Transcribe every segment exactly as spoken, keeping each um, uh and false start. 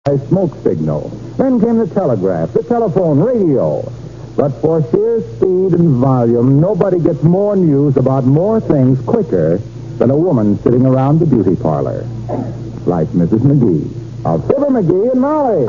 smoke signal. Then came the telegraph, the telephone, radio. But for sheer speed and volume, nobody gets more news about more things quicker than a woman sitting around the beauty parlor. Like Missus McGee of Fibber McGee and Molly.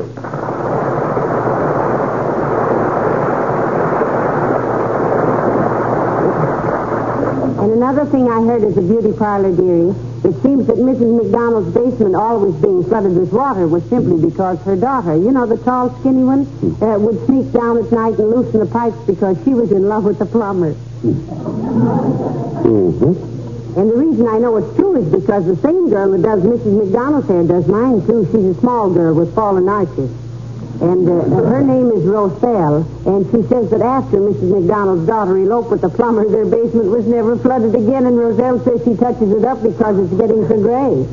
And another thing I heard at the beauty parlor, dearie, it seems that Missus McDonald's basement always being flooded with water was simply because her daughter, you know, the tall, skinny one, uh, would sneak down at night and loosen the pipes because she was in love with the plumber. Mm-hmm. And the reason I know it's true is because the same girl that does Missus McDonald's hair does mine, too. She's a small girl with fallen arches. And uh, her name is Roselle, and she says that after Missus McDonald's daughter eloped with the plumber, their basement was never flooded again, and Roselle says she touches it up because it's getting so gray.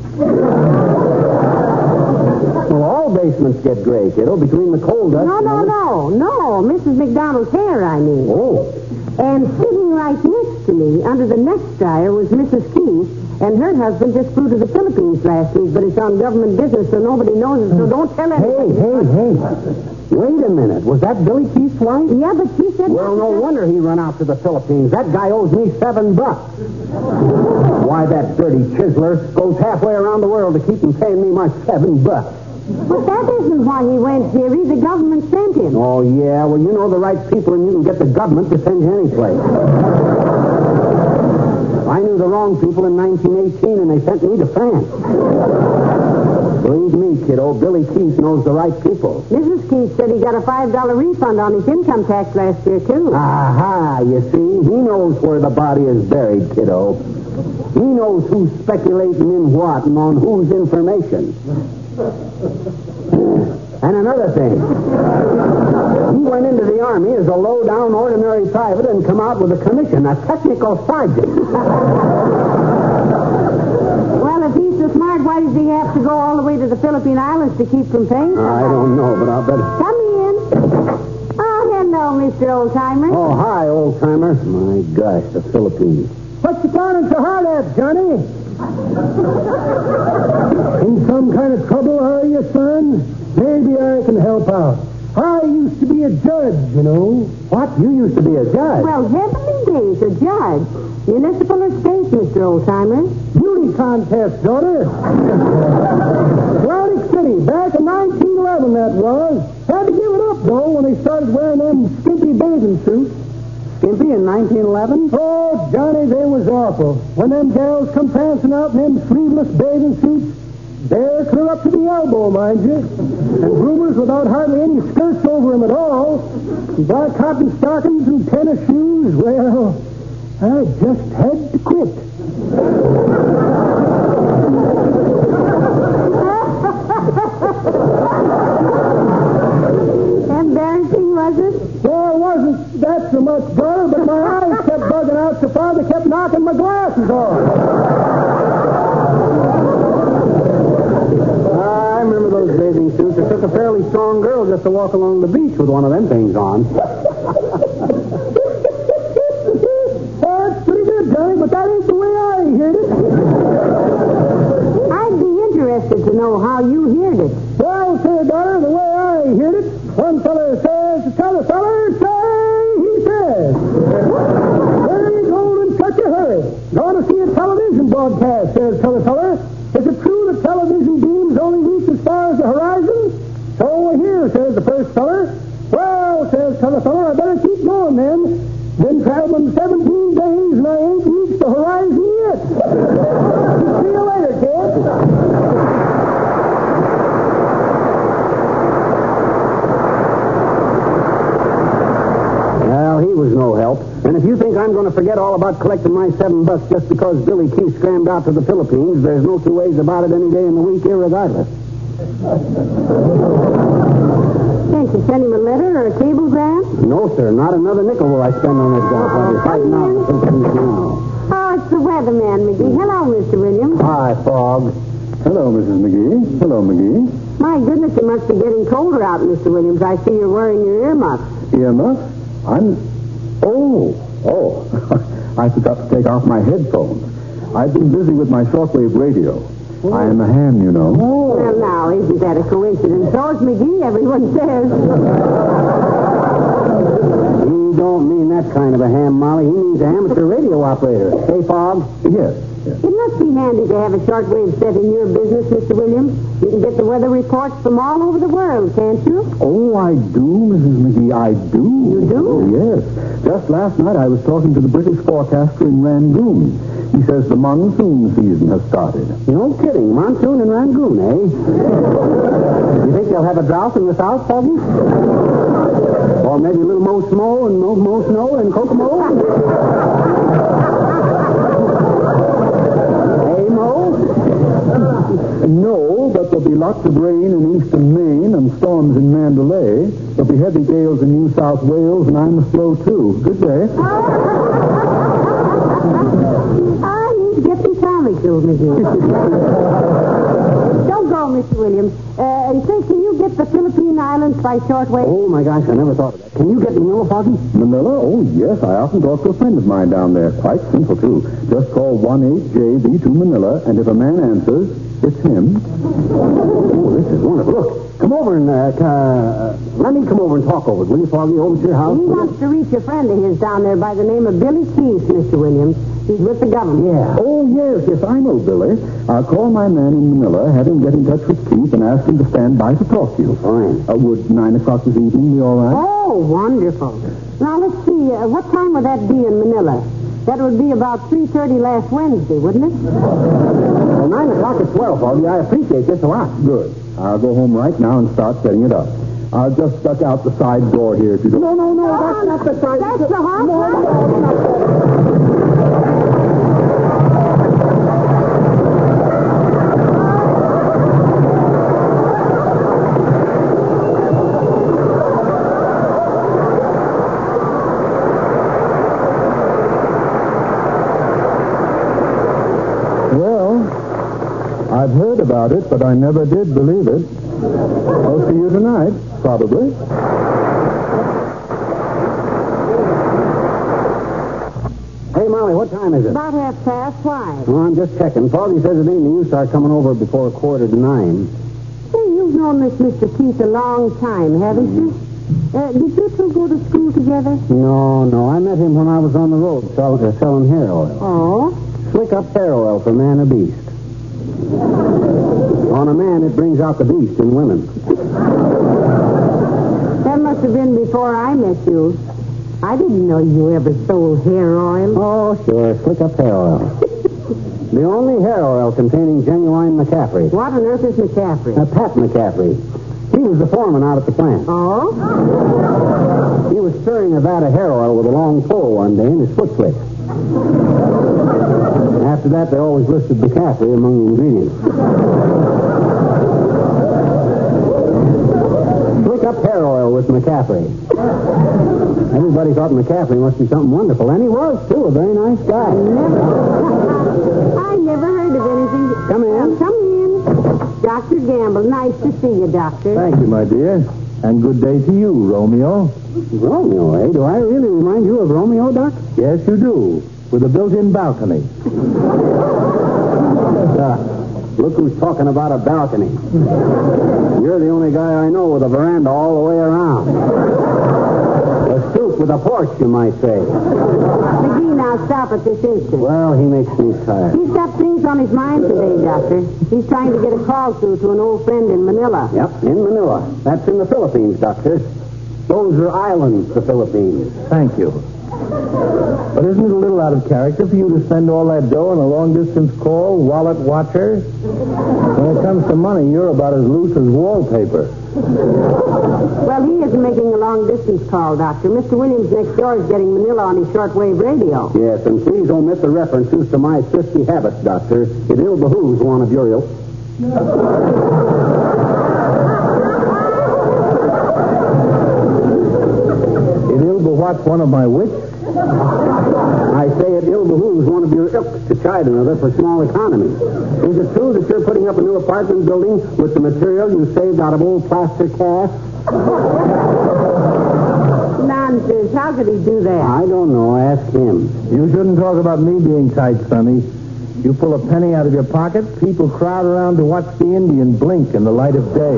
Well, all basements get gray, kiddo, between the coal dust. No, no, no, no. Missus McDonald's hair, I mean. Oh. And sitting right next to me, under the next dryer, was Missus Keith, and her husband just flew to the Philippines last week, but it's on government business, so nobody knows it, so don't tell anybody. Hey, hey, hey. Wait a minute. Was that Billy Keith's wife? Yeah, but she said... Well, no wonder he run out to the Philippines. That guy owes me seven bucks. Why, that dirty chiseler goes halfway around the world to keep him paying me my seven bucks. But that isn't why he went, dearie. The government sent him. Oh, yeah? Well, you know the right people, and you can get the government to send you anyplace. I knew the wrong people in nineteen eighteen, and they sent me to France. Believe me, kiddo, Billy Keith knows the right people. Missus Keith said he got a five dollar refund on his income tax last year, too. Aha, you see? He knows where the body is buried, kiddo. He knows who's speculating in what and on whose information. And another thing. He went into the Army as a low-down ordinary private and come out with a commission, a technical sergeant. Well, if he's so smart, why does he have to go all the way to the Philippine Islands to keep from paying? I don't know, but I'll bet... Come in. Oh, hello, Mister Oldtimer. Oh, hi, old-timer. My gosh, the Philippines. What you planning so hard at, Johnny? In some kind of trouble, are you, son? Maybe I can help out. I used to be a judge, you know. What? You used to be a judge? Well, heavenly days, a judge. Municipal estate, Mister Oldtimer. Beauty contest, daughter. Atlantic City, back in nineteen eleven, that was. Had to give it up, though, when they started wearing them skimpy bathing suits. Skimpy in nineteen eleven? Oh, Johnny, they was awful. When them gals come prancing out in them sleeveless bathing suits, they're clear up to the elbow, mind you. And groomers without hardly any skirts over them at all. Black cotton stockings and tennis shoes, well, I just had to quit. Embarrassing, was it? Well, it wasn't that so much, daughter, but my eyes kept bugging out so far they kept knocking my glasses off. I remember those bathing suits. It took a fairly strong girl just to walk along the beach with one of them things on. That's pretty good, Johnny, but that ain't the way I heard it. I'd be interested to know how you heard it. Well, say, daughter, the way I heard it, one feller says to t'other feller, say, he says. There you go in such a hurry. Going to see a television broadcast, says t'other feller. Is it true that television beams only reach as far as the horizon? So here, says the first feller. Well, says t'other feller, I better keep going then. Been traveling seventeen days and I ain't reached the horizon yet. See you later, kid. Well, he was no help. And if you think I'm going to forget all about collecting my seven bucks just because Billy Keith scrammed out to the Philippines, there's no two ways about it any day in the week, irregardless. Can't you send him a letter or a cablegram? No, sir. Not another nickel will I spend on this job. I'll be fighting out the Philippines now. Oh, it's the weatherman, McGee. Hello, Mister Williams. Hi, Fogg. Hello, Missus McGee. Hello, McGee. My goodness, it must be getting colder out, Mister Williams. I see you're wearing your earmuffs. Earmuffs? I'm... Oh, oh. I forgot to take off my headphones. I've been busy with my shortwave radio. I am a ham, you know. Well, now, isn't that a coincidence? So is McGee, everyone says. He don't mean that kind of a ham, Molly. He means an amateur radio operator. Hey, Fogg? Yes. It must be handy to have a shortwave set in your business, Mister Williams. You can get the weather reports from all over the world, can't you? Oh, I do, Missus McGee, I do. You do? Oh, yes. Just last night I was talking to the British forecaster in Rangoon. He says the monsoon season has started. No kidding. Monsoon in Rangoon, eh? You think they'll have a drought in the South, Foggy? Or maybe a little more snow and more, more snow in Kokomo? Hey, Mo? No, but there'll be lots of rain in eastern Maine and storms in Mandalay. There'll be heavy gales in New South Wales, and I must blow, too. Good day. Ah, he's getting comical, McGee. Don't go, Mister Williams. Uh, and say, can you get the Philippine Islands by shortwave? Oh, my gosh, I never thought of that. Can you get Manila, Foggy? Manila? Oh, yes. I often talk to a friend of mine down there. Quite simple, too. Just call one eight J B two Manila, and if a man answers, it's him. Oh, this is wonderful. Look, come over and, uh, uh, let me come over and talk over it, will you, Foggy, over to your house? He wants to reach a friend of his down there by the name of Billy Keith, Mister Williams. He's with the government. Yeah. Oh, yes, yes, I know, Billy. I'll call my man in Manila, have him get in touch with Keith, and ask him to stand by to talk to you. Fine. Uh, would nine o'clock this evening be all right? Oh, wonderful. Now, let's see. Uh, what time would that be in Manila? That would be about three thirty last Wednesday, wouldn't it? Well, nine o'clock is swell, Foggy. I appreciate this a lot. Good. I'll go home right now and start setting it up. I'll just duck out the side door here if you don't... No, no, no, that's not the side. That's the hot one. I've heard about it, but I never did believe it. I'll see you tonight, probably. Hey, Molly, what time is it? About half past. Why? Well, I'm just checking. Foggy says it ain't no use start coming over before a quarter to nine. Hey, you've known this Mister Keith a long time, haven't you? Uh, did you two go to school together? No, no. I met him when I was on the road sell, uh, selling hair oil. Oh? Slick up hair oil for man or beast. On a man, it brings out the beast in women. That must have been before I met you. I didn't know you ever sold hair oil. Oh, sure. Slick up hair oil. The only hair oil containing genuine McCaffrey. What on earth is McCaffrey? Uh, Pat McCaffrey. He was the foreman out at the plant. Oh? He was stirring a vat of hair oil with a long pole one day, and his foot slipped. After that, they always listed McCaffrey among the ingredients. Slick up hair oil with McCaffrey. Everybody thought McCaffrey must be something wonderful, and he was, too, a very nice guy. Never. I never heard of anything. Come in. Come in. Doctor Gamble, nice to see you, Doctor. Thank you, my dear. And good day to you, Romeo. Romeo, eh? Do I really remind you of Romeo, Doc? Yes, you do. With a built-in balcony. Uh, look who's talking about a balcony. You're the only guy I know with a veranda all the way around. A stoop with a porch, you might say. McGee, now stop at this instant. Well, he makes me tired. He's got things on his mind today, Doctor. He's trying to get a call through to an old friend in Manila. Yep, in Manila. That's in the Philippines, Doctor. Those are islands, the Philippines. Thank you. But isn't it a little out of character for you to spend all that dough on a long-distance call, wallet watcher? When it comes to money, you're about as loose as wallpaper. Well, he isn't making a long-distance call, Doctor. Mister Williams next door is getting Manila on his shortwave radio. Yes, and please omit the references to my thrifty habits, Doctor. It ill behooves one of your ilk. It ill bewhat's one of my wits? I say it ill behooves one of your ilk to chide another for small economy. Is it true that you're putting up a new apartment building with the material you saved out of old plaster cast? Nonsense. How could he do that? I don't know. Ask him. You shouldn't talk about me being tight, Sonny. You pull a penny out of your pocket, people crowd around to watch the Indian blink in the light of day.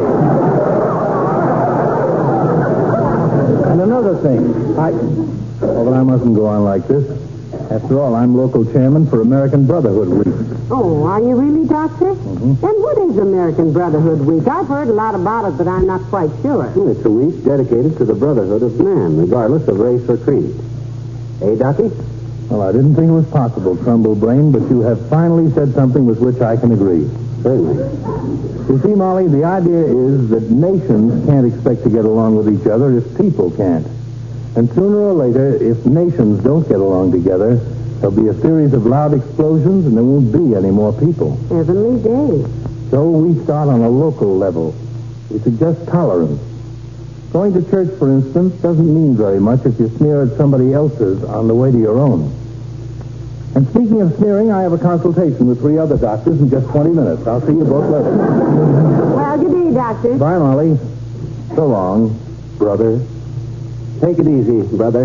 And another thing, I... Oh, but I mustn't go on like this. After all, I'm local chairman for American Brotherhood Week. Oh, are you really, Doctor? Mm-hmm. And what is American Brotherhood Week? I've heard a lot about it, but I'm not quite sure. Well, it's a week dedicated to the brotherhood of man, regardless of race or creed. Hey, Ducky? Well, I didn't think it was possible, Trumbull Blaine, but you have finally said something with which I can agree. Certainly. You see, Molly, the idea is that nations can't expect to get along with each other if people can't. And sooner or later, if nations don't get along together, there'll be a series of loud explosions and there won't be any more people. Heavenly days. So we start on a local level. We suggest tolerance. Going to church, for instance, doesn't mean very much if you sneer at somebody else's on the way to your own. And speaking of sneering, I have a consultation with three other doctors in just twenty minutes. I'll see you both later. Well, good day, Doctor. Bye, Molly. So long, brother. Take it easy, brother.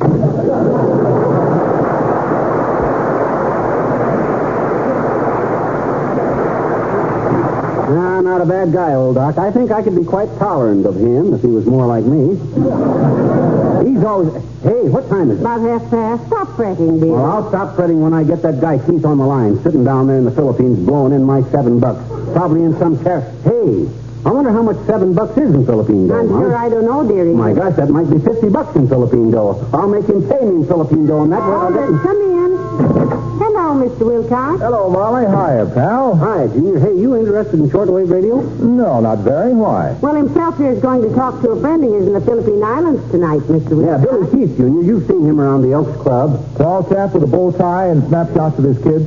Nah, not a bad guy, old Doc. I think I could be quite tolerant of him if he was more like me. He's always... Hey, what time is it? About half past. Stop fretting, dear. Well, I'll stop fretting when I get that guy Keith on the line, sitting down there in the Philippines blowing in my seven bucks. Probably in some car... Hey... I wonder how much seven bucks is in Philippine dough. I'm huh? sure I don't know, dearie. My gosh, that might be fifty bucks in Philippine dough. I'll make him pay me in Philippine dough, and that way I'll get him... Come in. Hello, Mister Wilcox. Hello, Molly. Hiya, pal. Hi, Junior. Hey, you interested in shortwave radio? No, not very. Why? Well, himself here is going to talk to a friend of his in the Philippine Islands tonight, Mister Yeah, Wilcox. Billy Keith, Junior. You've seen him around the Elks Club. Tall chap with a bow tie and snapshots of his kids?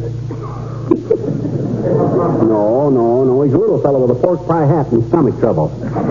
No, no, no. He's a little fellow with a pork pie hat and stomach trouble.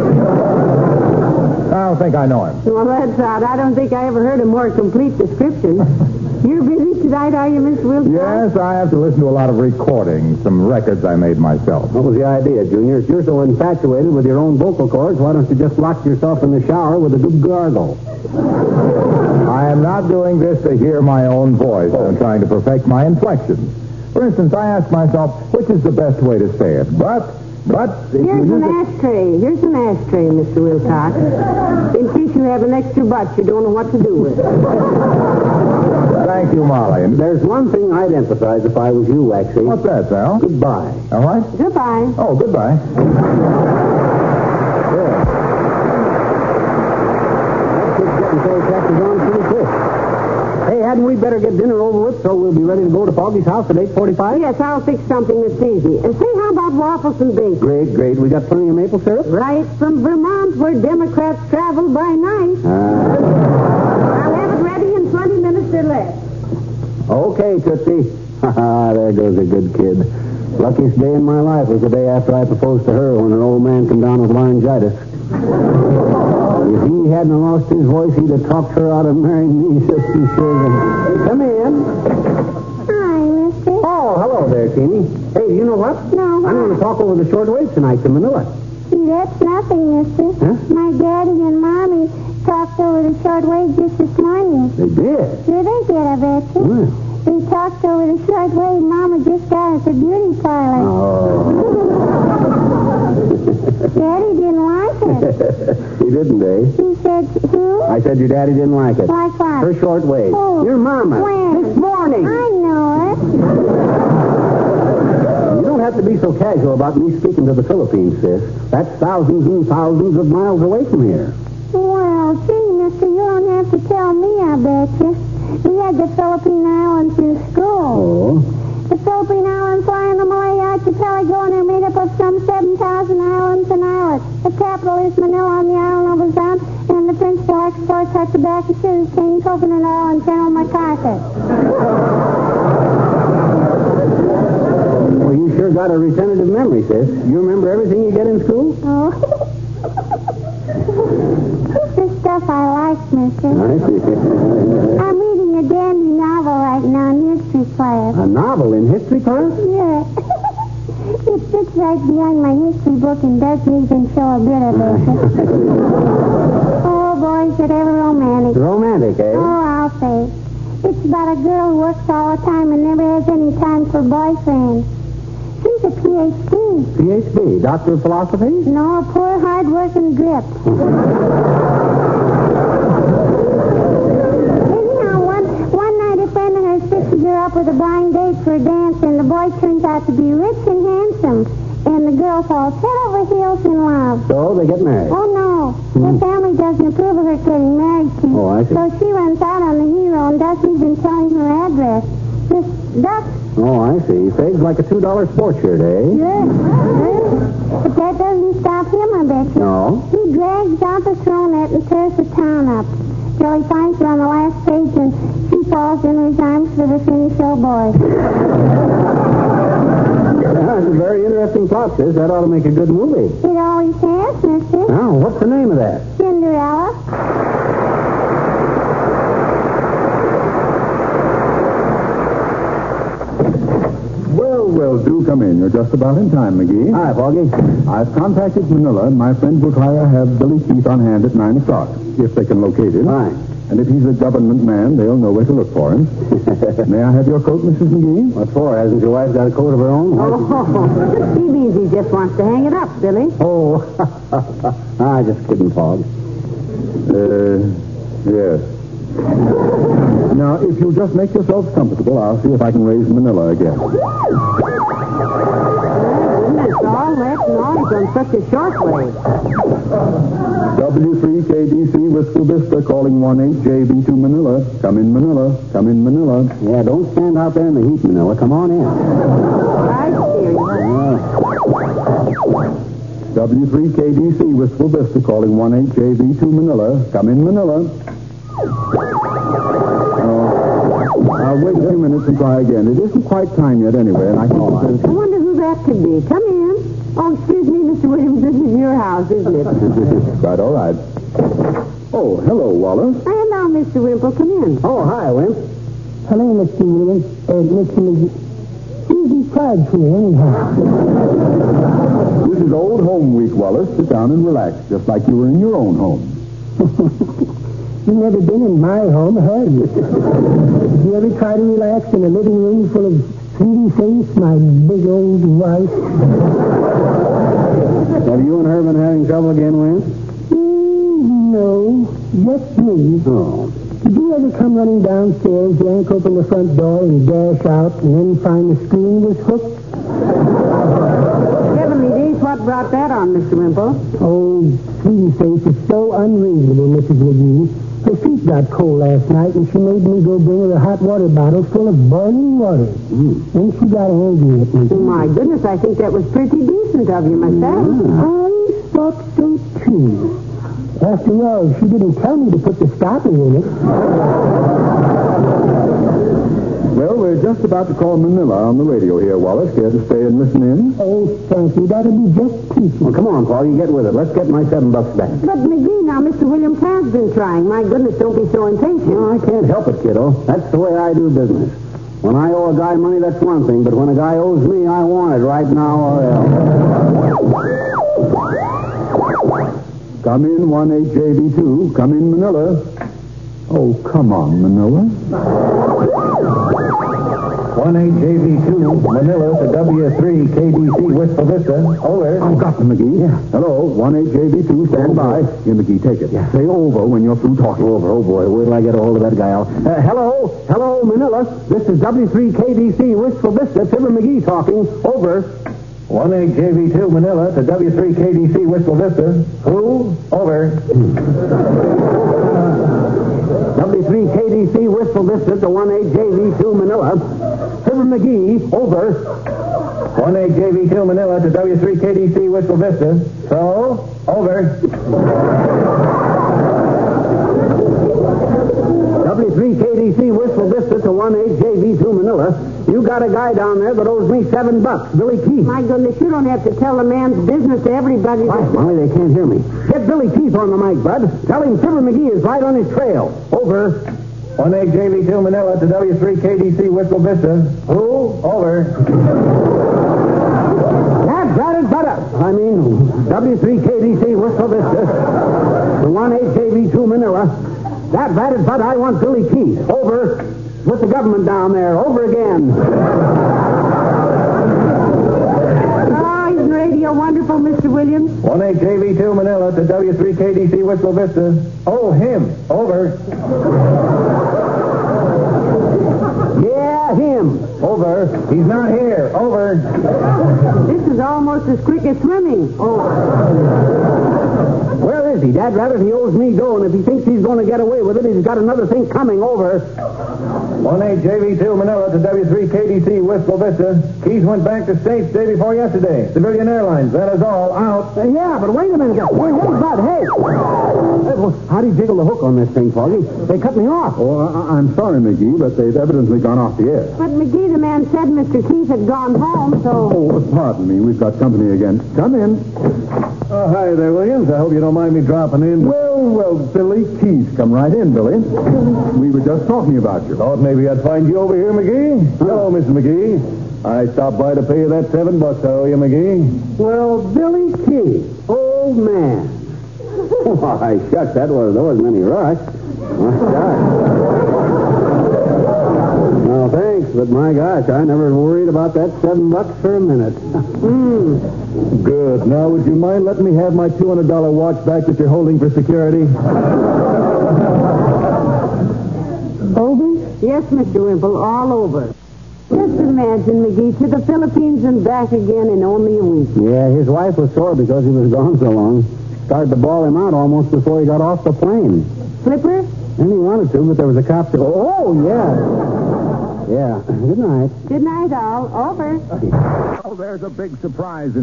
I don't think I know him. Well, that's odd. I don't think I ever heard a more complete description. You're busy tonight, are you, Mister Wilcox? Yes, I have to listen to a lot of recordings, some records I made myself. What was the idea, Junior? If you're so infatuated with your own vocal cords, why don't you just lock yourself in the shower with a good gargle? I am not doing this to hear my own voice. I'm trying to perfect my inflections. For instance, I ask myself, which is the best way to say it? But, but... if Here's you an use it- ashtray. Here's an ashtray, Mister Wilcox. In case you have an extra butt you don't know what to do with. Thank you, Molly. There's one thing I'd emphasize if I was you, actually. What's that, Sal? Goodbye. All right? Goodbye. Oh, goodbye. Hey, hadn't we better get dinner over with so we'll be ready to go to Foggy's house at eight forty-five? Yes, I'll fix something that's easy. And say, how about waffles and bacon? Great, great. We got plenty of maple syrup? Right from Vermont, where Democrats travel by night. Uh, I'll have it ready in twenty minutes or less. okay, Tootsie. Ha there goes a good kid. Luckiest day in my life was the day after I proposed to her when her old man came down with laryngitis. If he hadn't lost his voice, he'd have talked her out of marrying me, so she sure. Come in. Hi, mister. Oh, hello there, Teeny. Hey, do you know what? No, what? I'm going to talk over the shortwave tonight to Manila. See, that's nothing, mister. Huh? My daddy and mommy talked over the shortwave just this morning. They did. Sure they did, I bet you. Well. They talked over the shortwave Mama just got at the beauty parlor. Oh. Daddy didn't like it. He didn't, eh? He said, who? I said your daddy didn't like it. Like what? Her shortwave. Oh. Your mama. When? This morning. I know it. You don't have to be so casual about me speaking to the Philippines, sis. That's thousands and thousands of miles away from here. Well, gee, mister, you don't have to tell me, I bet you. We had the Philippine Islands in school. Oh. The Philippine Islands lie in the Malay Archipelago, and they're made up of some seven thousand islands and islets. The capital is Manila on the island of Luzon, and the principal exports are tobacco, sugar cane, coconut oil, and General MacArthur. Well, you sure got a retentive memory, sis. You remember everything you get in school? Oh. This is stuff I like, mister. I see. I'm reading a dandy novel right now in history class. A novel in history class? Yeah. It sits right behind my history book and doesn't even show a bit of it. Oh, boy, is it ever romantic. Romantic, eh? Oh, I'll say. It's about got a girl who works all the time and never has any time for boyfriends. She's a P H D. P H D, Doctor of Philosophy? No, a poor, hard-working grip. Anyhow, one, one night a friend of hers fixes her up with a blind date for a dance, and the boy turns out to be rich and handsome. And the girl falls head over heels in love. So they get married? Oh, no. Her family doesn't approve of her getting married to. Oh, I see. So she runs out on the hero and doesn't even tell him her address. Just ducks. Oh, I see. Saves like a two dollar sports shirt, eh? Yes. But that doesn't stop him, I bet you. No. He drags out the throne net and tears the town up. Till he finds her on the last page and she falls in his arms for the finish show boy. Yeah, it's a very interesting plot, sis. That ought to make a good movie. It always has, mister. Now, what's the name of that? Cinderella. Well, well, do come in. You're just about in time, McGee. Hi, Foggy. I've contacted Manila, and my friends will try to have Billy Keith on hand at nine o'clock, if they can locate him. Fine. And if he's a government man, they'll know where to look for him. May I have your coat, Missus McGee? What for? Hasn't your wife got a coat of her own? Oh, he means he just wants to hang it up, Billy. Oh, ah, just kidding, Fog. Uh, yes. Now, if you'll just make yourselves comfortable, I'll see if I can raise Manila again. Goodness, all that noise on such a short way. W three K D C Wistful Vista calling one eight J B to Manila. Come in, Manila. Come in, Manila. Yeah, don't stand out there in the heat, Manila. Come on in. I see. W three K D C Wistful Vista calling one eight J B to Manila. Come in, Manila. I'll wait a few minutes and try again. It isn't quite time yet anyway, and I think Oh, it's... I wonder who that could be. Come in. Oh, excuse me, Mister Williams. This is your house, isn't it? Right, all right. Oh, hello, Wallace. Hello, Mister Wimple. Come in. Oh, hi, Wimp. Hello, Mister Williams. Uh, Mister McGee. Easy pride here, anyhow. This is Old Home Week, Wallace. Sit down and relax, just like you were in your own home. You've never been in my home, have you? Did you ever try to relax in a living room full of sweetie face, my big old wife? Have you and her been having trouble again, Wimp? Mm, no, just me. Oh. Did you ever come running downstairs, yank open the front door, and dash out, and then find the screen was hooked? Heavenly days, what brought that on, Mister Wimple? Oh, sweetie face is so unreasonable, Missus McGee. Her feet got cold last night, and she made me go bring her a hot water bottle full of boiling water. Mm. Then she got angry at me. Oh, my goodness, I think that was pretty decent of you myself. I thought so, too. After all, she didn't tell me to put the stopper in it. Well, we're just about to call Manila on the radio here, Wallace. Care to stay and listen in? Oh, thank you. That'll be just peachy. Well, come on, Paul. You get with it. Let's get my seven bucks back. But, McGee, now, Mister Williams has been trying. My goodness, don't be so impatient. No, I can't help it, kiddo. That's the way I do business. When I owe a guy money, that's one thing. But when a guy owes me, I want it right now or else. Come in, one eight J B two. Come in, Manila. Oh, come on, Manila. one eight J B two, Manila to W three K D C Wistful Vista. Over. Oh, got them, McGee. Yeah. Hello, one eight J B two, stand by. Here, McGee, take it. Yeah. Say over when you're through talking. Over. Oh, boy. Where till I get a hold of that guy? I'll... Uh, hello. Hello, Manila. This is W three K D C Wistful Vista. Fibber McGee talking. Over. one eight J B two, Manila to W three K D C Wistful Vista. Who? Over. W three K D C Wistful Vista to one eight J B two, Manila. Fibber McGee. Over. one eight J B two, Manila to W three K D C Wistful Vista. So, over. W three K D C Wistful Vista to one eight J B two, Manila. You got a guy down there that owes me seven bucks, Billy Keith. My goodness, you don't have to tell a man's business to everybody. Why, Molly, they can't hear me. Get Billy Keith on the mic, bud. Tell him Fibber McGee is right on his trail. Over. one eight J B two, Manila to W three K D C Wistful Vista. Who? Over. That's got it, butter. I mean, W three K D C Wistful Vista to one eight J B two, Manila. That batted, but I want Billy Keith. Over. with the government down there. Over again. Oh, isn't radio wonderful, Mister Williams? one eight J V two Manila to W three K D C Wistful Vista. Oh, him. Over. Yeah, him. Over. He's not here. Over. This is almost as quick as swimming. Oh. Where is he? Dad Rabbit, he owes me dough, and if he thinks he's going to get away with it, he's got another thing coming. Over. one eight J V two Manila to W three K D C Wistful Vista. Keys went back to States day before yesterday. Civilian Airlines. That is all. Out. Uh, yeah, but wait a minute. Wait, what was that? Hey! How do you jiggle the hook on this thing, Foggy? They cut me off. Oh, I- I'm sorry, McGee, but they've evidently gone off the air. But McGee, the man said Mister Keith had gone home, so... Oh, pardon me. We've got company again. Come in. Oh, hi there, Williams. I hope you don't mind me dropping in. Well, well, Billy Keith. Come right in, Billy. We were just talking about you. Thought maybe I'd find you over here, McGee. Hello, Mister McGee. I stopped by to pay you that seven bucks I owe you, McGee. Well, Billy Keith, old man. Why, shucks, that was, there wasn't any rush. My gosh. No, thanks, but my gosh, I never worried about that seven bucks for a minute. Mm. Good. Now, would you mind letting me have my two hundred dollars watch back that you're holding for security? Over? Yes, Mister Wimple, all over. Just imagine, McGee, to the Philippines and back again in only a week. Yeah, his wife was sore because he was gone so long. Started to bawl him out almost before he got off the plane. Flipper? And he wanted to, but there was a cop to... Oh, yeah. Yeah. Good night. Good night, all. Over. Oh, there's a big surprise in